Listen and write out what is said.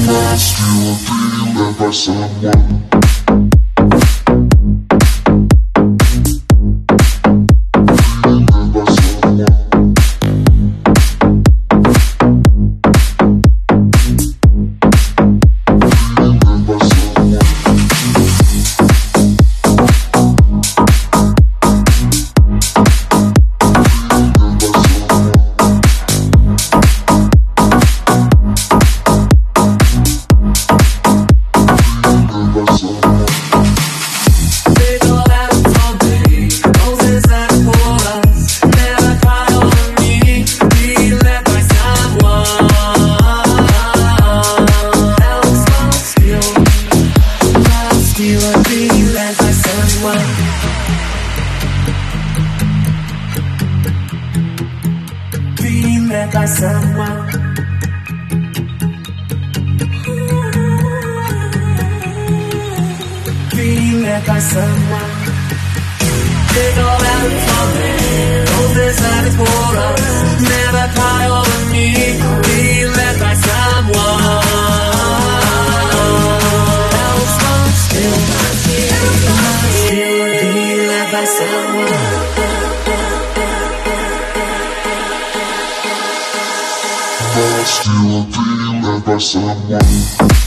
Must you be led by someone? Being led by someone. Being led by someone. They go out for me. Knows there's nothing for us. Never caught over me. Being led by someone. Else won't still being led by someone. Must you be led by someone?